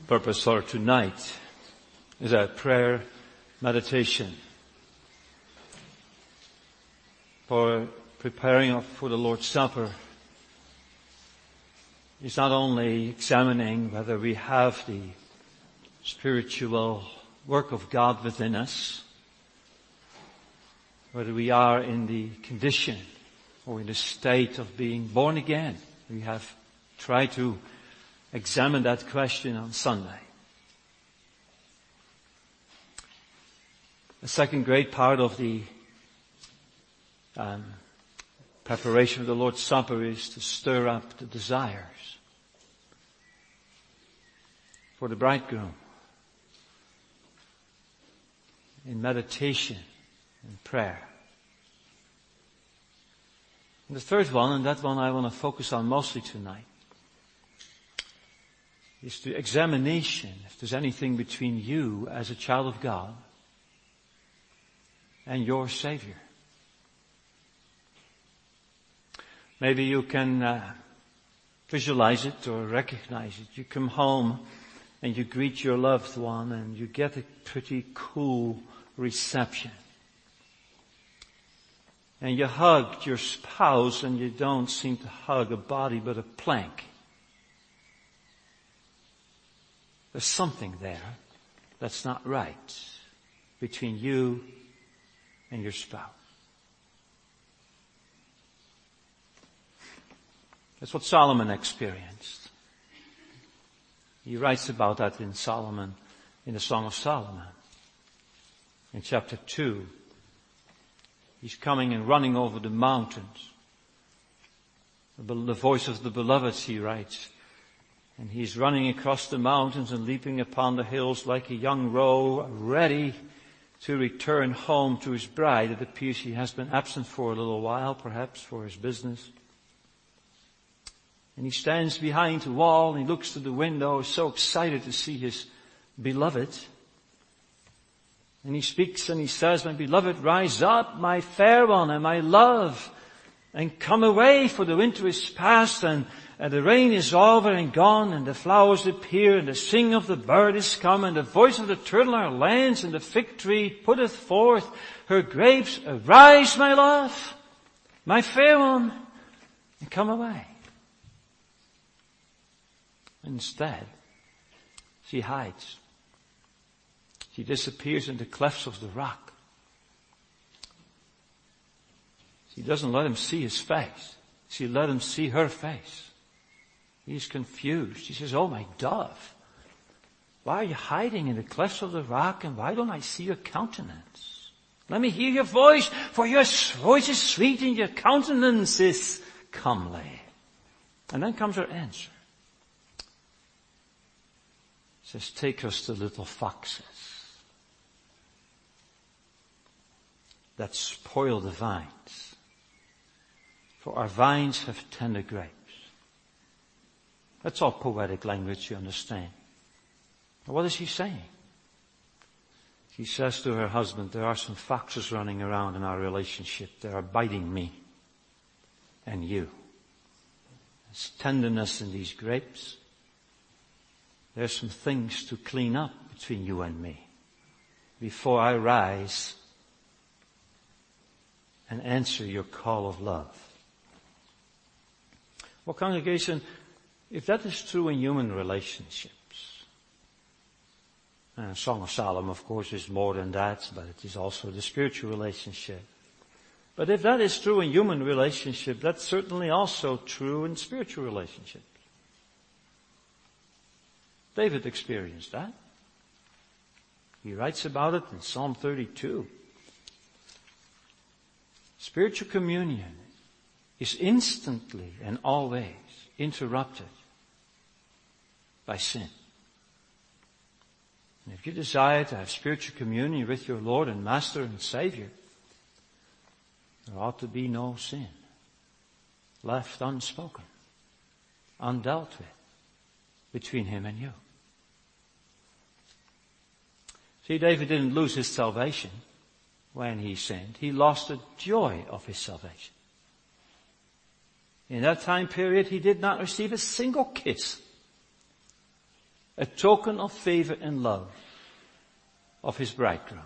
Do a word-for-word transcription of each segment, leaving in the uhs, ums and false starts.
purpose for tonight is a prayer meditation for preparing for the Lord's Supper. It's not only examining whether we have the spiritual work of God within us, whether we are in the condition or in the state of being born again. We have tried to examine that question on Sunday. The second great part of the um, preparation of the Lord's Supper is to stir up the desires for the bridegroom in meditation and prayer. And the third one, and that one I want to focus on mostly tonight, is the examination if there's anything between you as a child of God and your Savior. Maybe you can uh, visualize it or recognize it. You come home and you greet your loved one and you get a pretty cool reception. And you hug your spouse and you don't seem to hug a body but a plank. There's something there that's not right between you and your spouse. That's what Solomon experienced. He writes about that in Solomon, in the Song of Solomon. In chapter two, he's coming and running over the mountains. The voice of the beloved, he writes. And he's running across the mountains and leaping upon the hills like a young roe, ready to return home to his bride. It appears he has been absent for a little while, perhaps for his business. And he stands behind the wall and he looks to the window, so excited to see his beloved. And he speaks and he says, "My beloved, rise up, my fair one and my love, and come away, for the winter is past and, and the rain is over and gone, and the flowers appear, and the sing of the bird is come, and the voice of the turtle are lands, and the fig tree putteth forth her grapes. Arise, my love, my fair one, and come away." Instead, she hides. She disappears in the clefts of the rock. She doesn't let him see his face. She let him see her face. He's confused. She says, "Oh, my dove, why are you hiding in the clefts of the rock, and why don't I see your countenance? Let me hear your voice, for your voice is sweet and your countenance is comely." And then comes her answer. She says, "Take us to little foxes that spoil the vines, for our vines have tender grapes." That's all poetic language, you understand. What is she saying? She says to her husband, "There are some foxes running around in our relationship. They are biting me and you. There's tenderness in these grapes. There's some things to clean up between you and me before I rise and answer your call of love." Well, congregation, if that is true in human relationships, and Song of Solomon, of course, is more than that, but it is also the spiritual relationship. But if that is true in human relationship, that's certainly also true in spiritual relationships. David experienced that. He writes about it in Psalm thirty-two. Spiritual communion is instantly and always interrupted by sin. And if you desire to have spiritual communion with your Lord and Master and Savior, there ought to be no sin left unspoken, undealt with between him and you. See, David didn't lose his salvation when he sinned. He lost the joy of his salvation. In that time period, he did not receive a single kiss a token of favor and love of his bridegroom.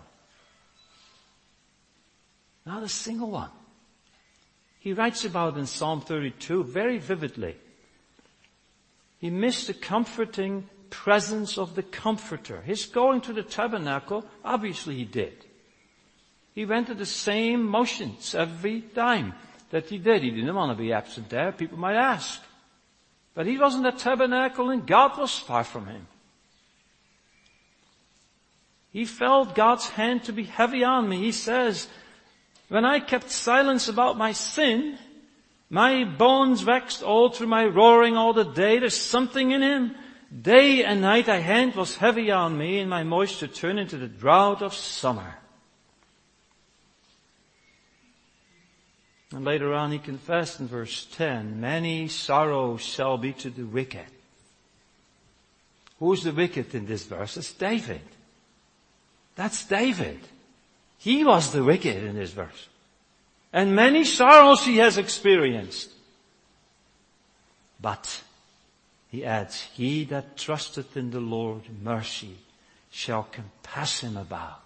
Not a single one. He writes about in Psalm thirty-two very vividly. He missed the comforting presence of the Comforter. His going to the tabernacle, obviously he did. He went to the same motions every time that he did. He didn't want to be absent there. People might ask. But he wasn't at the tabernacle and God was far from him. He felt God's hand to be heavy on me. He says, when I kept silence about my sin, my bones waxed old through my roaring all the day. There's something in him. Day and night thy hand was heavy on me, and my moisture turned into the drought of summer. And later on he confessed in verse ten, many sorrows shall be to the wicked. Who's the wicked in this verse? It's David. That's David. He was the wicked in this verse. And many sorrows he has experienced. But, he adds, he that trusteth in the Lord, mercy shall compass him about.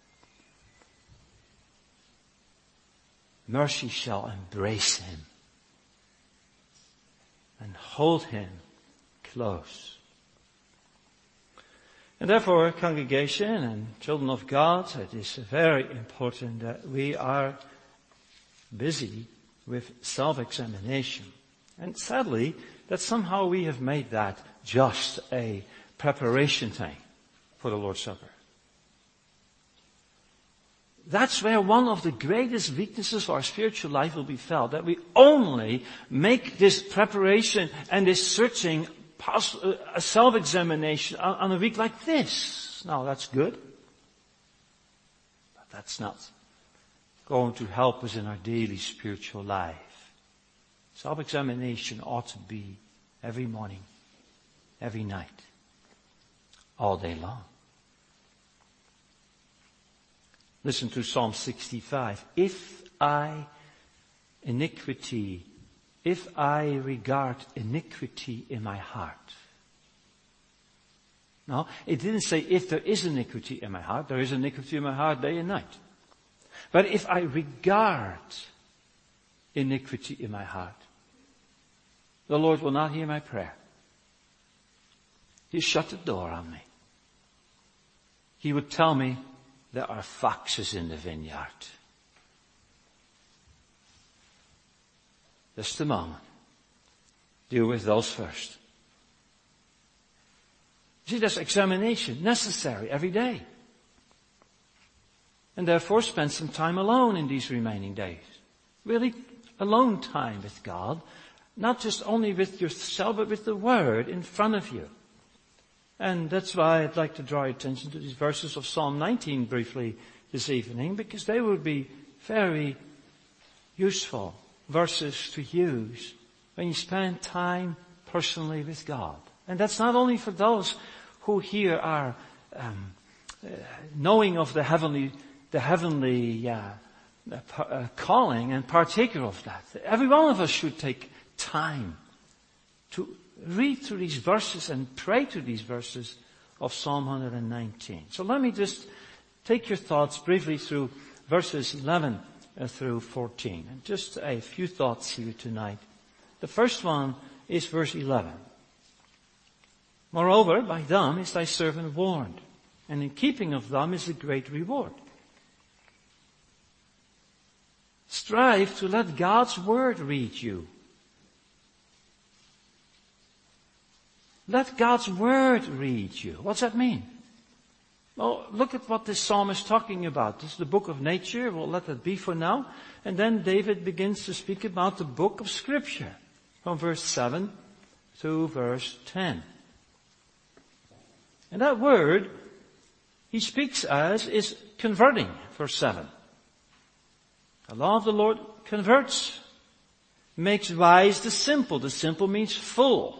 Mercy shall embrace him and hold him close. And therefore, congregation and children of God, it is very important that we are busy with self-examination. And sadly, that somehow we have made that just a preparation thing for the Lord's Supper. That's where one of the greatest weaknesses of our spiritual life will be felt, that we only make this preparation and this searching a self-examination on a week like this. Now, that's good, but that's not going to help us in our daily spiritual life. Self-examination ought to be every morning, every night, all day long. Listen to Psalm sixty-five. If I iniquity, if I regard iniquity in my heart. No, it didn't say if there is iniquity in my heart. There is iniquity in my heart day and night. But if I regard iniquity in my heart, the Lord will not hear my prayer. He shut the door on me. He would tell me there are foxes in the vineyard. Just a moment. Deal with those first. See, there's examination necessary every day. And therefore spend some time alone in these remaining days. Really alone time with God. Not just only with yourself, but with the Word in front of you. And that's why I'd like to draw attention to these verses of Psalm nineteen briefly this evening, because they will be very useful verses to use when you spend time personally with God. And that's not only for those who here are um, uh, knowing of the heavenly, the heavenly uh, uh, calling and partaker of that. Every one of us should take time to read through these verses and pray to these verses of Psalm one nineteen. So let me just take your thoughts briefly through verses eleven through fourteen. And just a few thoughts here tonight. The first one is verse eleven. Moreover, by them is thy servant warned, and in keeping of them is a great reward. Strive to let God's word read you. Let God's word read you. What's that mean? Well, look at what this psalm is talking about. This is the book of nature. We'll let that be for now. And then David begins to speak about the book of Scripture from verse seven to verse ten. And that word he speaks as is converting, verse seven. The law of the Lord converts, makes wise the simple. The simple means full.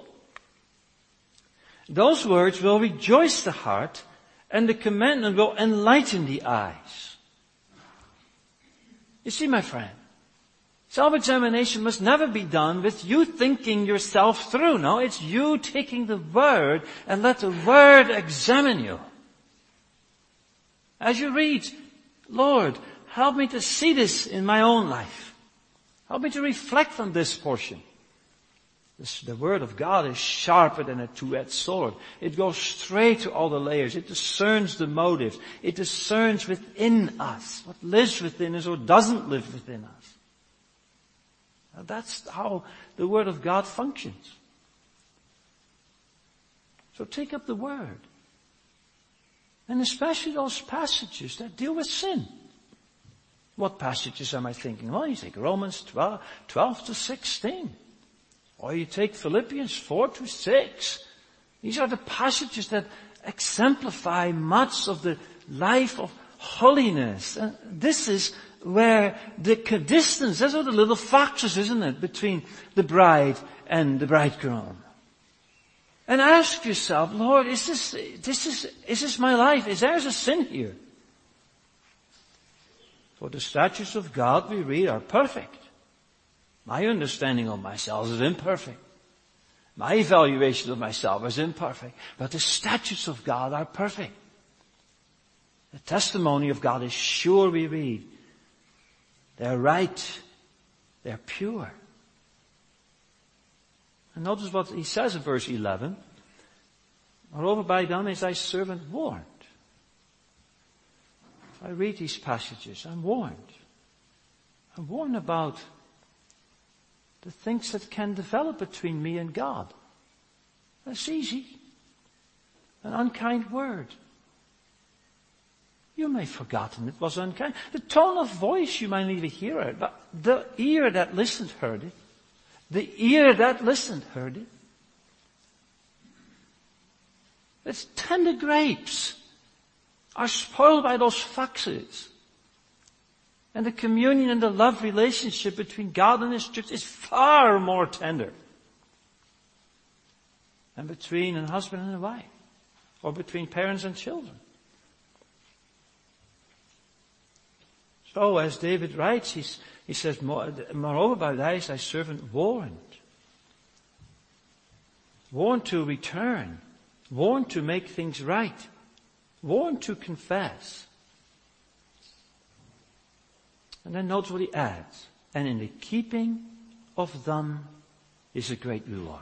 Those words will rejoice the heart, and the commandment will enlighten the eyes. You see, my friend, Self-examination must never be done with you thinking yourself through. No, it's you taking the Word and let the Word examine you. As you read, Lord, help me to see this in my own life. Help me to reflect on this portion. This, the Word of God is sharper than a two-edged sword. It goes straight to all the layers. It discerns the motives. It discerns within us what lives within us or doesn't live within us. Now that's how the Word of God functions. So take up the Word. And especially those passages that deal with sin. What passages am I thinking? Well, you take Romans twelve, twelve to sixteen. Or you take Philippians four to six. These are the passages that exemplify much of the life of holiness. And this is where the distance, those are the little foxes, isn't it, between the bride and the bridegroom. And ask yourself, Lord, is this, this is, is this my life? Is there a sin here? For the statutes of God we read are perfect. My understanding of myself is imperfect. My evaluation of myself is imperfect. But the statutes of God are perfect. The testimony of God is sure, we read. They're right. They're pure. And notice what he says in verse eleven. Moreover, by them is thy servant warned. If I read these passages, I'm warned. I'm warned about the things that can develop between me and God. That's easy. An unkind word. You may have forgotten it was unkind. The tone of voice, you might even hear it, but the ear that listened heard it. The ear that listened heard it. It's tender grapes are spoiled by those foxes. And the communion and the love relationship between God and His church is far more tender than between a husband and a wife, or between parents and children. So as David writes, he's, he says, moreover by thy is thy servant warned. Warned to return. Warned to make things right. Warned to confess. And then notice what he adds. And in the keeping of them is a great reward.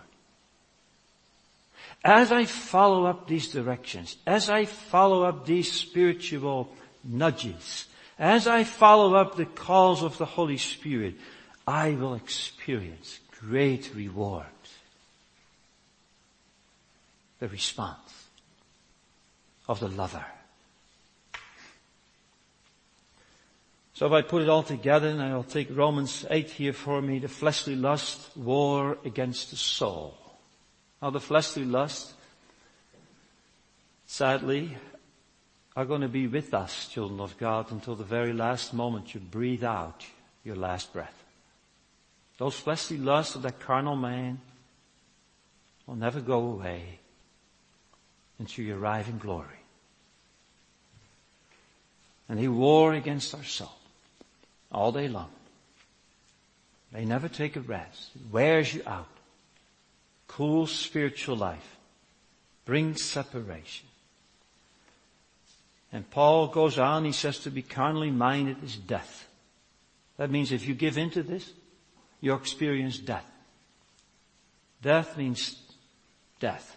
As I follow up these directions, as I follow up these spiritual nudges, as I follow up the calls of the Holy Spirit, I will experience great reward. The response of the lover. So if I put it all together, and I'll take Romans eight here for me, the fleshly lust, war against the soul. Now the fleshly lust, sadly, are going to be with us, children of God, until the very last moment you breathe out your last breath. Those fleshly lusts of that carnal man will never go away until you arrive in glory. And they war against our soul all day long. They never take a rest. It wears you out. Cool spiritual life brings separation. And Paul goes on, he says to be carnally minded is death. That means if you give in to this, you'll experience death. Death means death.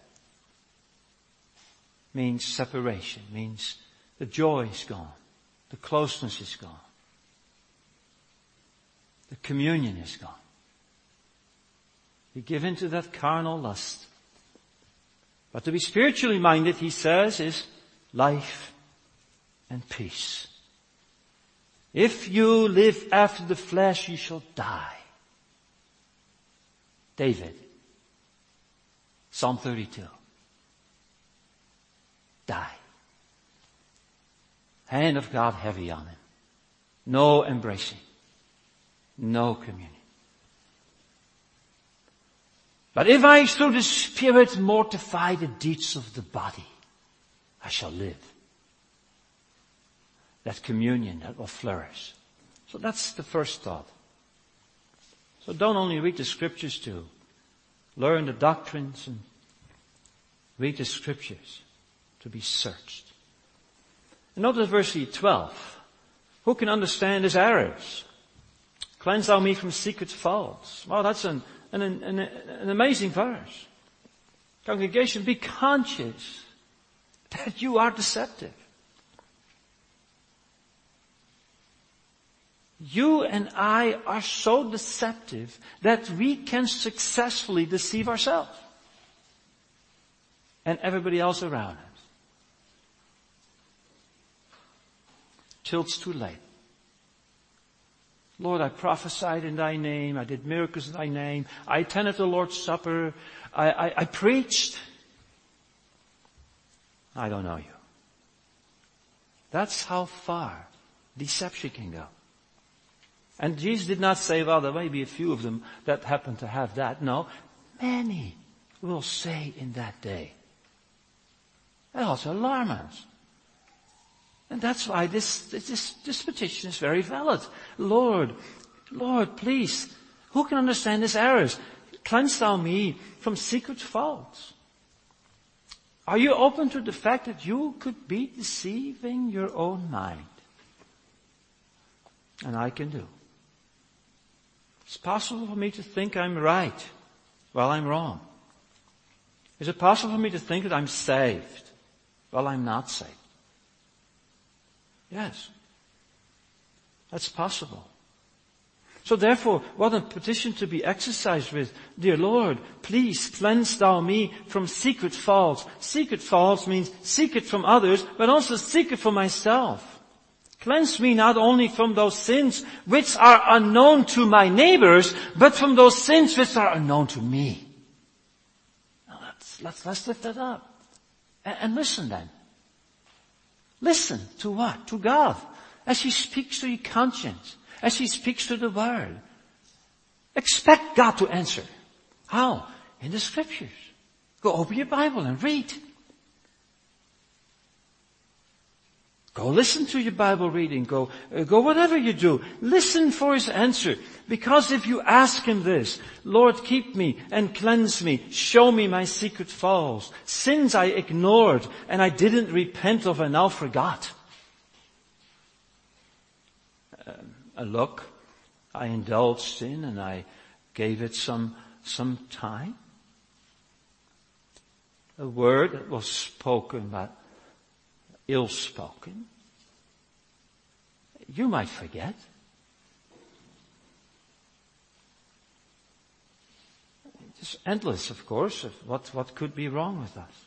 Means separation. Means the joy is gone. The closeness is gone. The communion is gone. You give in to that carnal lust. But to be spiritually minded, he says, is life and peace. If you live after the flesh, you shall die. David, Psalm thirty-two. Die. Hand of God heavy on him. No embracing. No communion. But if I through the Spirit mortify the deeds of the body, I shall live. That communion that will flourish. So that's the first thought. So don't only read the scriptures too. Learn the doctrines and read the scriptures to be searched. And notice verse twelve. Who can understand his errors? Cleanse thou me from secret faults. Well, that's an, an, an, an amazing verse. Congregation, be conscious that you are deceptive. You and I are so deceptive that we can successfully deceive ourselves and everybody else around us. Till it's too late. Lord, I prophesied in thy name. I did miracles in thy name. I attended the Lord's Supper. I, I, I preached. I don't know you. That's how far deception can go. And Jesus did not say, well, there may be a few of them that happen to have that. No, many will say in that day. That also alarm us. And that's why this, this, this petition is very valid. Lord, Lord, please, who can understand his errors? Cleanse thou me from secret faults. Are you open to the fact that you could be deceiving your own mind? And I can do. It's possible for me to think I'm right while I'm wrong. Is it possible for me to think that I'm saved while I'm not saved? Yes. That's possible. So therefore, what a petition to be exercised with. Dear Lord, please cleanse thou me from secret faults. Secret faults means secret from others, but also secret from myself. Cleanse me not only from those sins which are unknown to my neighbors, but from those sins which are unknown to me. Now let's, let's, let's lift that up. And, and listen then. Listen to what? To God. As He speaks to your conscience. As He speaks to the Word. Expect God to answer. How? In the Scriptures. Go open your Bible and read. Go listen to your Bible reading. Go, uh, go whatever you do. Listen for His answer. Because if you ask Him this, Lord, keep me and cleanse me. Show me my secret faults. Sins I ignored and I didn't repent of and now forgot. Uh, a look I indulged in and I gave it some, some time. A word that was spoken but ill-spoken. You might forget. It's endless, of course, of what, what could be wrong with us.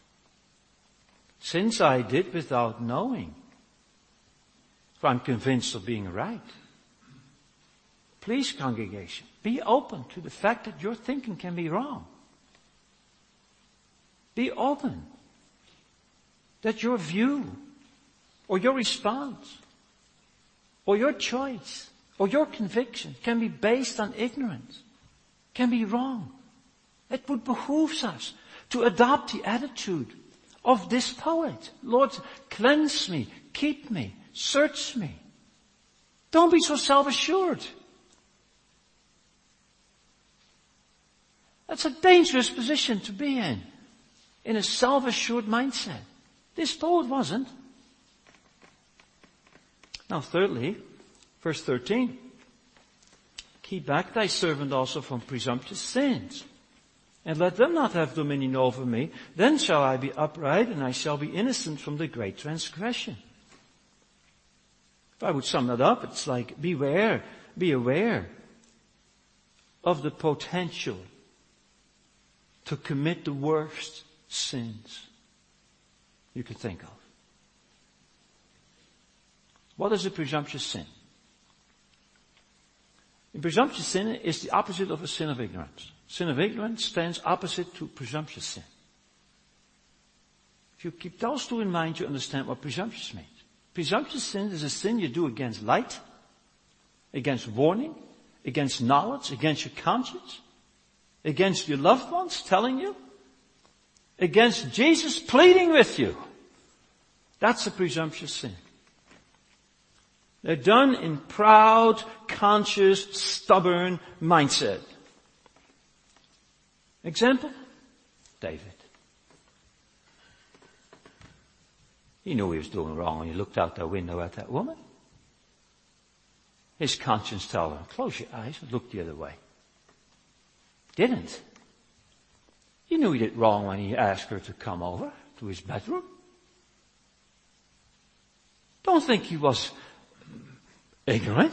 Sins I did without knowing. For I'm convinced of being right. Please, congregation, be open to the fact that your thinking can be wrong. Be open. That your view, or your response, or your choice, or your conviction can be based on ignorance, can be wrong. It would behoove us to adopt the attitude of this poet. Lord, cleanse me, keep me, search me. Don't be so self-assured. That's a dangerous position to be in, in a self-assured mindset. This poet wasn't. Now thirdly, verse thirteen. Keep back thy servant also from presumptuous sins, and let them not have dominion over me. Then shall I be upright, and I shall be innocent from the great transgression. If I would sum that up, it's like beware, be aware of the potential to commit the worst sins you could think of. What is a presumptuous sin? A presumptuous sin is the opposite of a sin of ignorance. Sin of ignorance stands opposite to presumptuous sin. If you keep those two in mind, you understand what presumptuous means. Presumptuous sin is a sin you do against light, against warning, against knowledge, against your conscience, against your loved ones telling you, against Jesus pleading with you. That's a presumptuous sin. They're done in proud, conscious, stubborn mindset. Example? David. He knew he was doing wrong when he looked out that window at that woman. His conscience told him, close your eyes and look the other way. Didn't. He knew he did wrong when he asked her to come over to his bedroom. Don't think he was ignorant.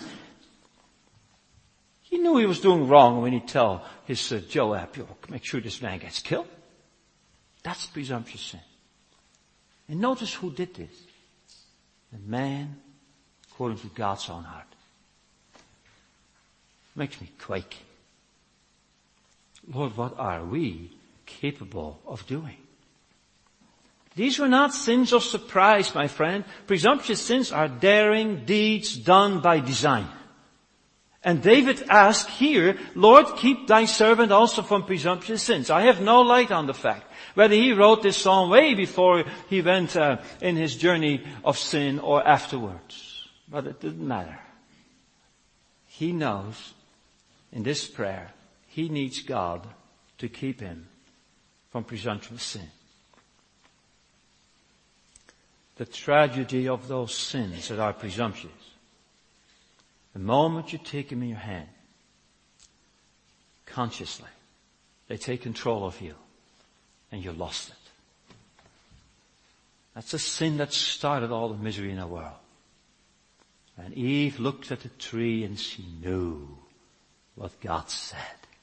He knew he was doing wrong when he told his uh, Joab, make sure this man gets killed. That's presumptuous sin. And notice who did this. The man according to God's own heart. Makes me quake. Lord, what are we capable of doing? These were not sins of surprise, my friend. Presumptuous sins are daring deeds done by design. And David asked here, Lord, keep thy servant also from presumptuous sins. I have no light on the fact whether he wrote this psalm way before he went uh, in his journey of sin or afterwards. But it didn't matter. He knows in this prayer he needs God to keep him from presumptuous sin. The tragedy of those sins that are presumptuous. The moment you take them in your hand, consciously, they take control of you and you lost it. That's a sin that started all the misery in the world. And Eve looked at the tree and she knew what God said.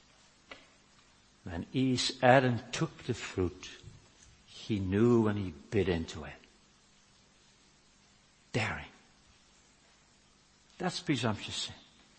When Eve, Adam took the fruit, he knew when he bit into it. Daring. That's presumptuous sin.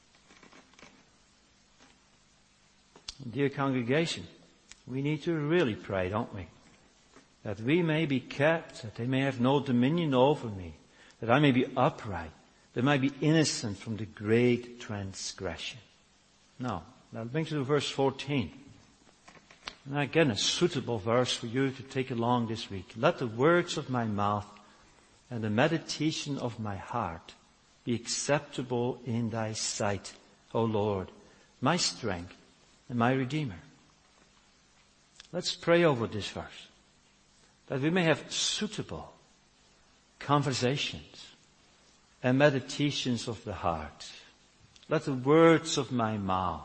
Dear congregation, we need to really pray, don't we? That we may be kept, that they may have no dominion over me, that I may be upright, that I may be innocent from the great transgression. Now, that brings us to verse fourteen. And again, a suitable verse for you to take along this week. Let the words of my mouth and the meditation of my heart be acceptable in thy sight, O Lord, my strength and my Redeemer. Let's pray over this verse, that we may have suitable conversations and meditations of the heart. Let the words of my mouth.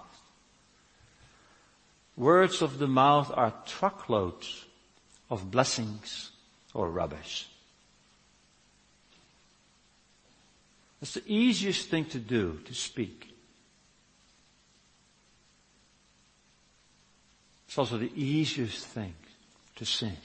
Words of the mouth are truckloads of blessings or rubbish. It's the easiest thing to do, to speak. It's also the easiest thing to sin.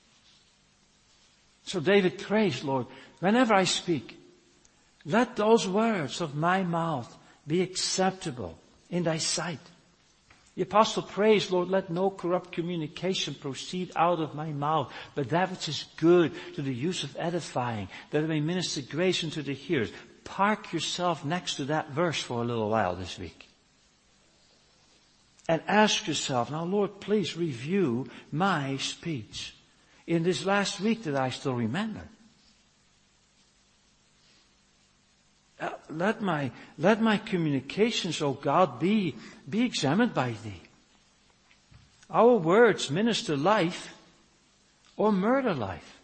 So David prays, Lord, whenever I speak, let those words of my mouth be acceptable in thy sight. The apostle prays, Lord, let no corrupt communication proceed out of my mouth, but that which is good to the use of edifying, that it may minister grace unto the hearers. Park yourself next to that verse for a little while this week. And ask yourself, now Lord, please review my speech in this last week that I still remember. Uh, let my, let my communications, oh God, be, be examined by thee. Our words minister life or murder life.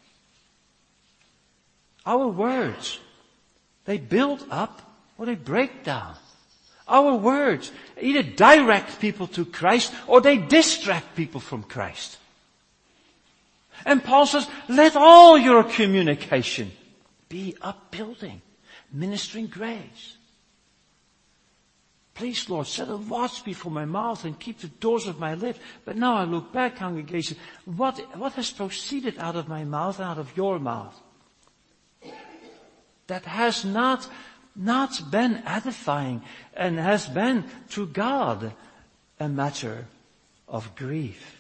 Our words, they build up or they break down. Our words either direct people to Christ or they distract people from Christ. And Paul says, let all your communication be upbuilding, ministering grace. Please, Lord, set a watch before my mouth and keep the doors of my lips. But now I look back, congregation, what, what has proceeded out of my mouth and out of your mouth? That has not, not been edifying and has been to God a matter of grief.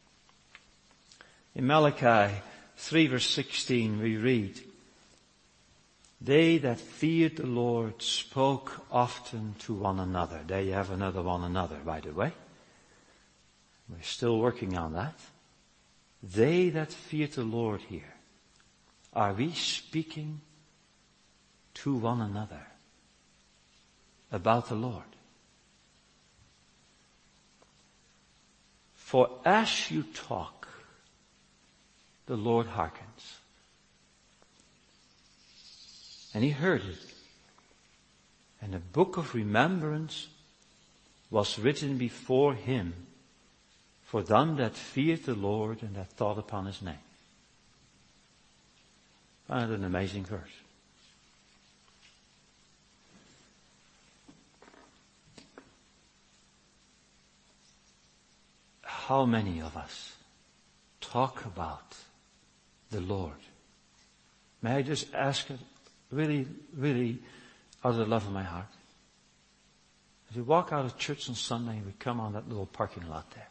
In Malachi three verse sixteen we read, they that feared the Lord spoke often to one another. There you have another one another, by the way. We're still working on that. They that feared the Lord here. Are we speaking to one another? about the Lord. For as you talk, the Lord hearkens. And he heard it. And a book of remembrance was written before him for them that feared the Lord and that thought upon his name. Isn't that an amazing verse? How many of us talk about the Lord? May I just ask it really, really out of the love of my heart? As we walk out of church on Sunday and we come on that little parking lot there.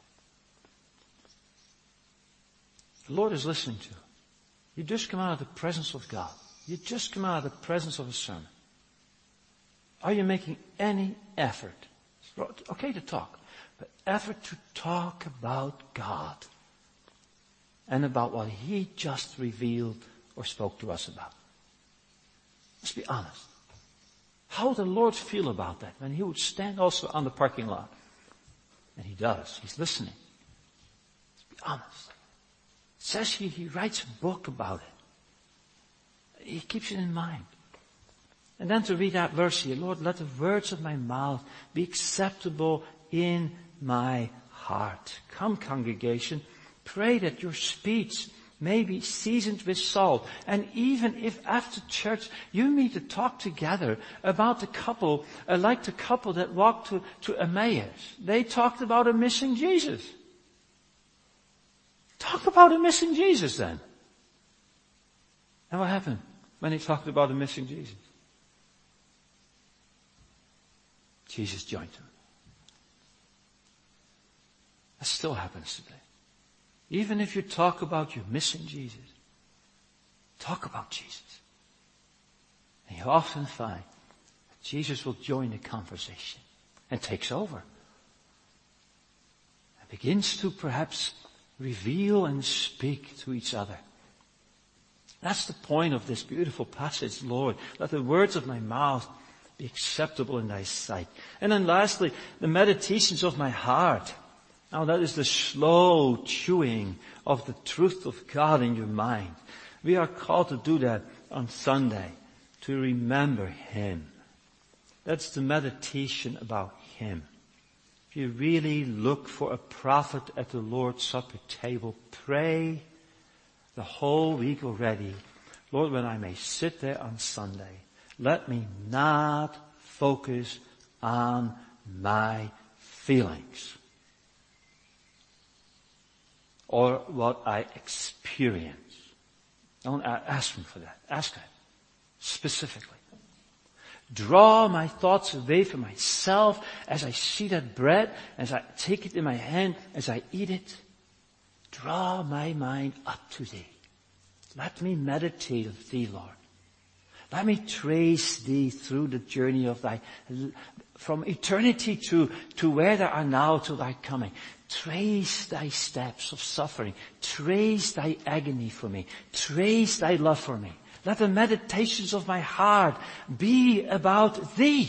The Lord is listening to you. You just come out of the presence of God. You just come out of the presence of a sermon. Are you making any effort? It's okay to talk, but effort to talk about God and about what He just revealed or spoke to us about. Let's be honest. How would the Lord feel about that when He would stand also on the parking lot? And He does. He's listening. Let's be honest. It says He, he writes a book about it. He keeps it in mind. And then to read that verse here, Lord, let the words of my mouth be acceptable in my heart. Come, congregation, pray that your speech may be seasoned with salt. And even if after church you meet to talk together about the couple, uh, like the couple that walked to, to Emmaus, they talked about a missing Jesus. Talk about a missing Jesus then. And what happened when they talked about a missing Jesus? Jesus joined them. That still happens today. Even if you talk about your missing Jesus, talk about Jesus. And you often find that Jesus will join the conversation and takes over. And begins to perhaps reveal and speak to each other. That's the point of this beautiful passage, Lord. Let the words of my mouth be acceptable in thy sight. And then lastly, the meditations of my heart. Now that is the slow chewing of the truth of God in your mind. We are called to do that on Sunday, to remember Him. That's the meditation about Him. If you really look for a prophet at the Lord's Supper table, pray the whole week already. Lord, when I may sit there on Sunday, let me not focus on my feelings or what I experience. Don't ask Him for that. Ask Him specifically. Draw my thoughts away from myself as I see that bread, as I take it in my hand, as I eat it. Draw my mind up to Thee. Let me meditate on Thee, Lord. Let me trace Thee through the journey of Thy, from eternity to, to where Thou art now to Thy coming. Trace Thy steps of suffering. Trace Thy agony for me. Trace Thy love for me. Let the meditations of my heart be about Thee.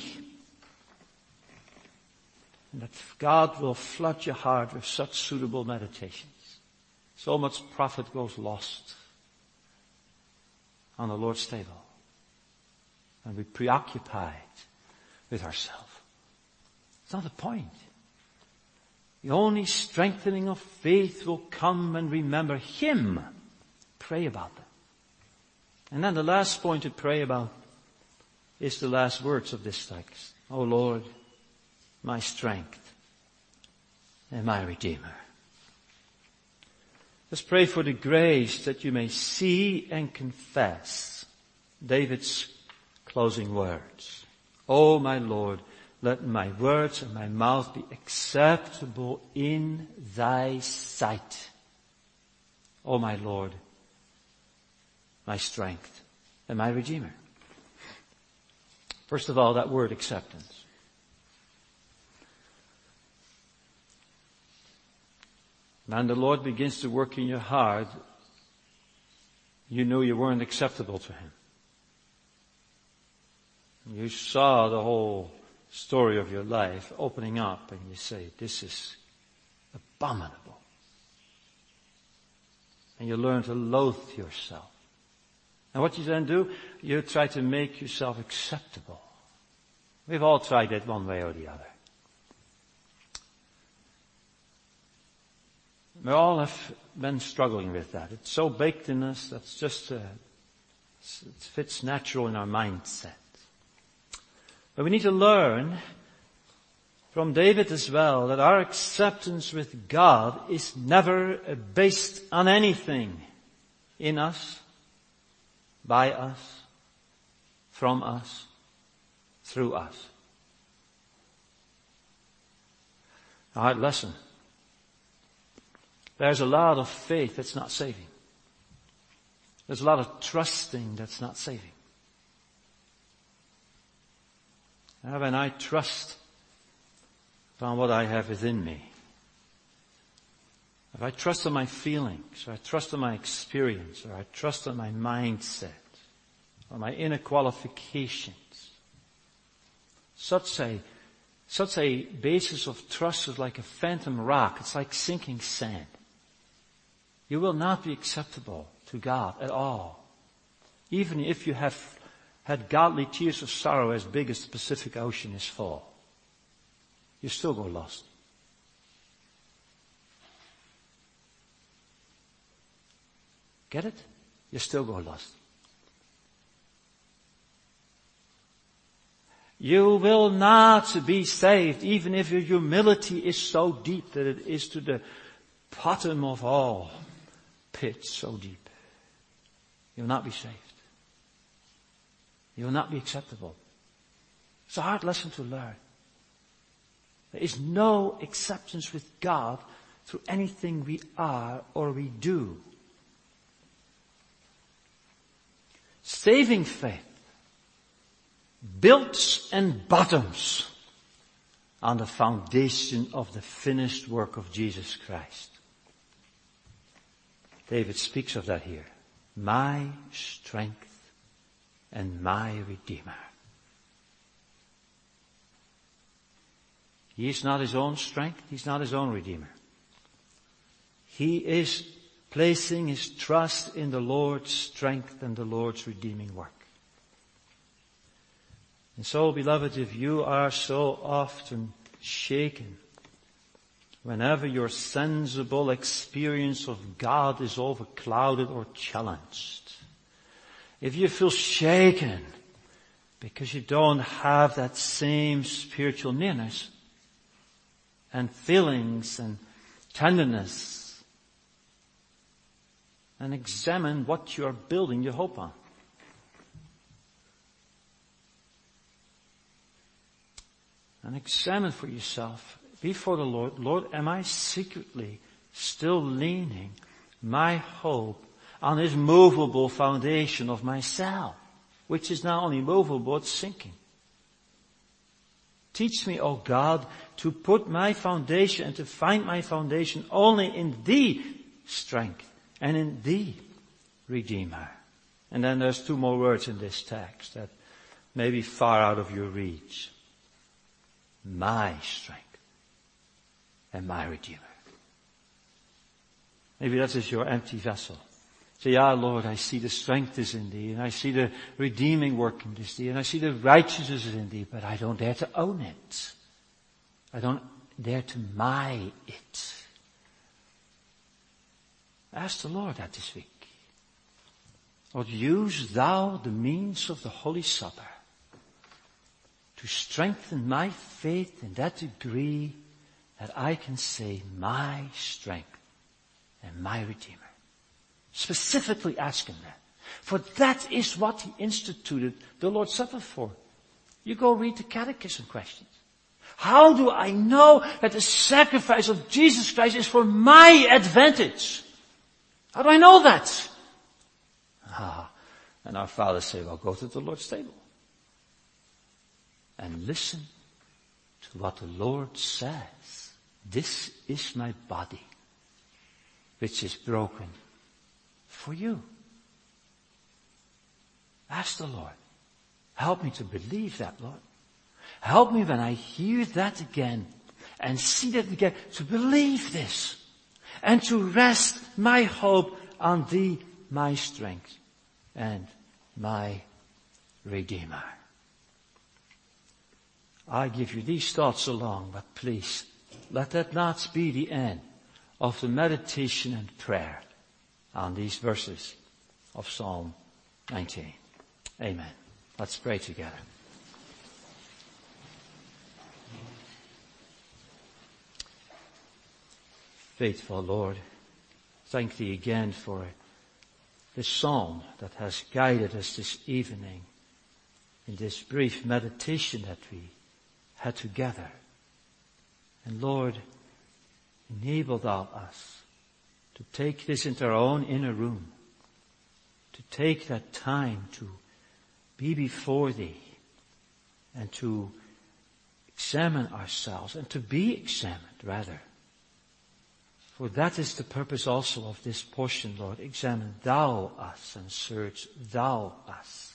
And that God will flood your heart with such suitable meditations. So much profit goes lost on the Lord's table. And we preoccupied with ourselves. It's not the point. The only strengthening of faith will come when we remember Him. Pray about that. And then the last point to pray about is the last words of this text. O Lord, my strength and my Redeemer. Let's pray for the grace that you may see and confess David's closing words. O my Lord, let my words and my mouth be acceptable in Thy sight. O my Lord, my strength and my Redeemer. First of all, that word acceptance. When the Lord begins to work in your heart, you knew you weren't acceptable to Him. You saw the whole story of your life opening up and you say, this is abominable. And you learn to loathe yourself. And what you then do, you try to make yourself acceptable. We've all tried that one way or the other. We all have been struggling with that. It's so baked in us, that's just, uh, it fits natural in our mindset. But we need to learn from David as well that our acceptance with God is never based on anything in us, by us, from us, through us. A hard lesson. There's a lot of faith that's not saving. There's a lot of trusting that's not saving. And when I trust upon what I have within me, if I trust on my feelings, or I trust on my experience, or I trust on my mindset, or my inner qualifications, such a, such a basis of trust is like a phantom rock. It's like sinking sand. You will not be acceptable to God at all. Even if you have had godly tears of sorrow as big as the Pacific Ocean is full, you still go lost. Get it? You still go lost. You will not be saved even if your humility is so deep that it is to the bottom of all pits so deep. You will not be saved. You will not be acceptable. It's a hard lesson to learn. There is no acceptance with God through anything we are or we do. Saving faith builds and bottoms on the foundation of the finished work of Jesus Christ. David speaks of that here. My strength and my Redeemer. He is not his own strength. He's not his own Redeemer. He is placing his trust in the Lord's strength and the Lord's redeeming work. And so, beloved, if you are so often shaken whenever your sensible experience of God is overclouded or challenged, if you feel shaken because you don't have that same spiritual nearness and feelings and tenderness, and examine what you are building your hope on. And examine for yourself before the Lord, Lord, am I secretly still leaning my hope on this movable foundation of myself, which is not only movable, it's sinking. Teach me, O God, to put my foundation and to find my foundation only in Thee strength and in Thee Redeemer. And then there's two more words in this text that may be far out of your reach. My strength and my Redeemer. Maybe that is your empty vessel. Say, yeah, Lord, I see the strength is in Thee, and I see the redeeming work in this Thee, and I see the righteousness is in Thee, but I don't dare to own it. I don't dare to my it. Ask the Lord that this week. Lord, use Thou the means of the Holy Supper to strengthen my faith in that degree that I can say my strength and my Redeemer. Specifically ask Him that. For that is what He instituted the Lord's Supper for. You go read the catechism questions. How do I know that the sacrifice of Jesus Christ is for my advantage? How do I know that? Ah, and our fathers say, well, go to the Lord's table and listen to what the Lord says. This is my body, which is broken for you. Ask the Lord, help me to believe that, Lord. Help me when I hear that again and see that again to believe this and to rest my hope on thee, my strength and my Redeemer. I give you these thoughts along, but please let that not be the end of the meditation and prayer on these verses of Psalm nineteen. Amen. Let's pray together. Faithful Lord, thank thee again for this psalm that has guided us this evening in this brief meditation that we had together. And Lord, enable thou us to take this into our own inner room, to take that time to be before thee and to examine ourselves and to be examined rather. For that is the purpose also of this portion, Lord. Examine thou us and search thou us.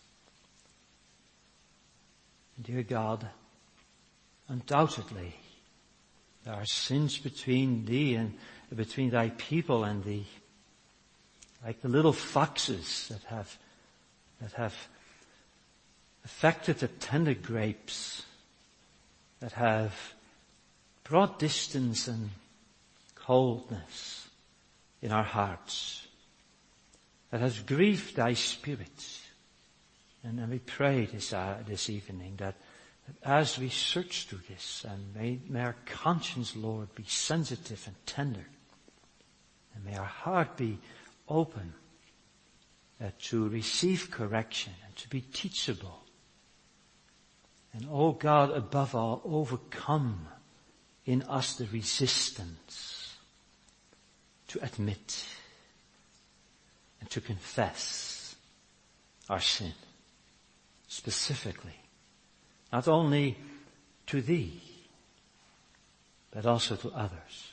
Dear God, undoubtedly there are sins between thee and between thy people and thee, like the little foxes that have that have affected the tender grapes, that have brought distance and coldness in our hearts, that has grieved thy spirit. And then we pray this, uh, this evening that, that as we search through this, and may, may our conscience, Lord, be sensitive and tender, and may our heart be open uh, to receive correction and to be teachable. And, oh God, above all, overcome in us the resistance to admit and to confess our sin, specifically, not only to thee, but also to others.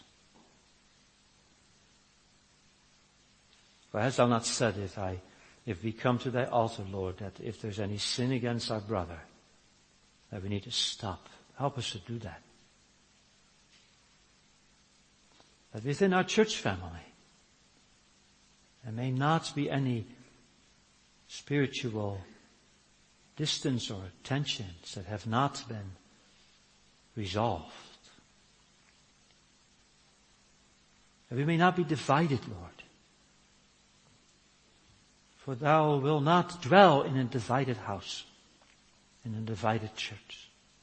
For hast thou not said, if I, if we come to thy altar, Lord, that if there's any sin against our brother, that we need to stop. Help us to do that. That within our church family, there may not be any spiritual distance or tensions that have not been resolved. That we may not be divided, Lord. For thou wilt not dwell in a divided house, in a divided church.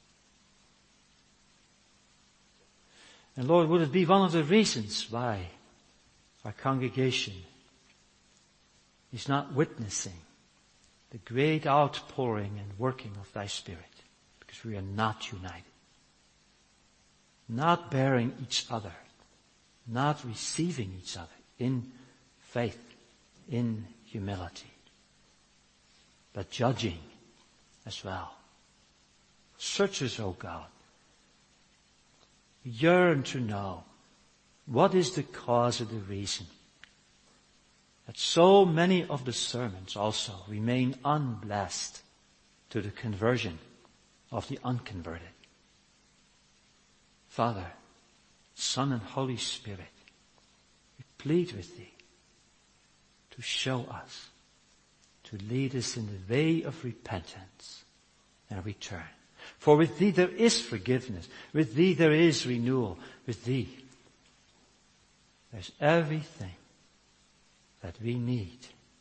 And Lord, would it be one of the reasons why our congregation is not witnessing the great outpouring and working of thy Spirit? Because we are not united. Not bearing each other. Not receiving each other in faith, in humility. But judging as well. Search us, O God. Yearn to know what is the cause or the reason that so many of the sermons also remain unblessed to the conversion of the unconverted. Father, Son and Holy Spirit, we plead with thee to show us, to lead us in the way of repentance and return. For with thee there is forgiveness. With thee there is renewal. With thee there's everything that we need.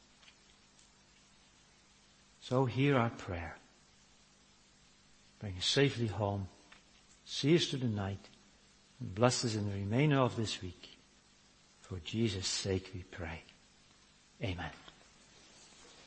So hear our prayer. Bring us safely home. See us through the night. And bless us in the remainder of this week. For Jesus' sake we pray. Amen.